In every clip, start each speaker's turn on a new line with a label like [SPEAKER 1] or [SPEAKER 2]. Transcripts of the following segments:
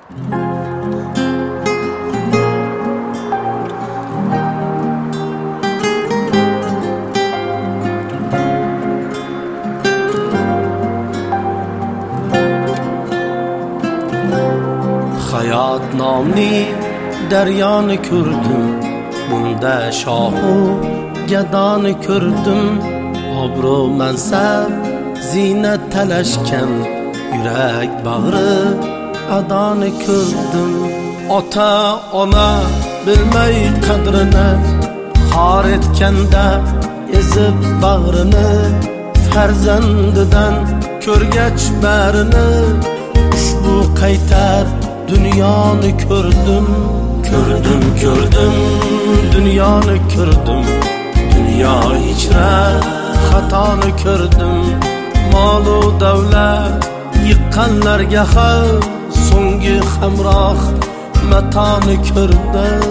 [SPEAKER 1] hayot nomli daryoni ko'rdim, bunda shohu gadoni ko'rdim. Obro' mansab ziynat talashgan yurak bag'ri adoni ko'rdim. Ota ona bilmay qadrini xor etganda ezib bag'rini, farzandidan ko'rgach barini ushbu qaytar dunyoni ko'rdim. Ko'rdim dunyoni ko'rdim, dunyo ichra xatoni ko'rdim. Mol-u davlat yiqqanlarga ham so'nggi hamroh matoni ko'rdim.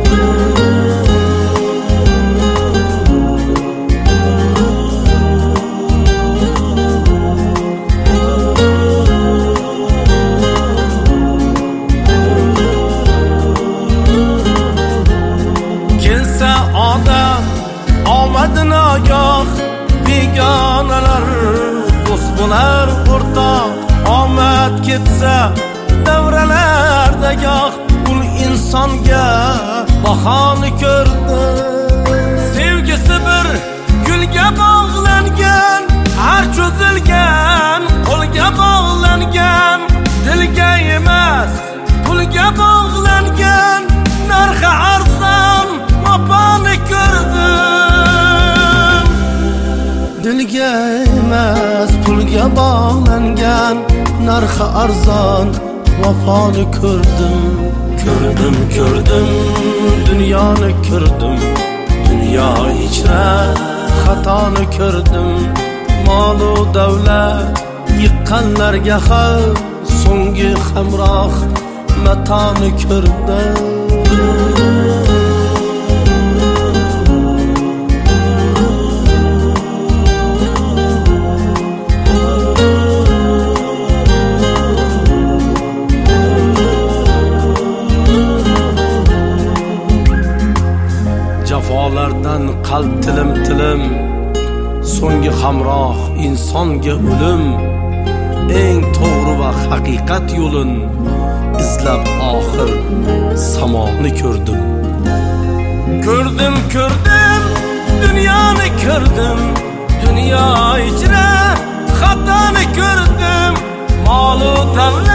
[SPEAKER 1] Omadini ogoh begonalar do'st bo'lar o'rtoq. Omad ketsa davralarda goh ul insonga bahoni ko'rdi. Sevgisi bir gulga bog'langan, har cho'zilgan qo'lga bog'langan, dilga emas pulga bog'langan, narxi arzon vafoni ko'rdim. Dilga emas pulga bog'langan, narxi arzon vafoni ko'rdim. Ko'rdim dunyoni ko'rdim, dunyo ichra xatoni ko'rdim. Mol-u davlat yiqqanlarga ham so'nggi hamroh matoni ko'rdim. Jafolardan qalb tilim, so'nggi hamroh insonga o'lim. Eng to'g'ri va haqiqat yo'lin izlab oxir samoni ko'rdim. Ko'rdim dunyoni ko'rdim, dunyo ichra xatoni ko'rdim. Mol-u davlat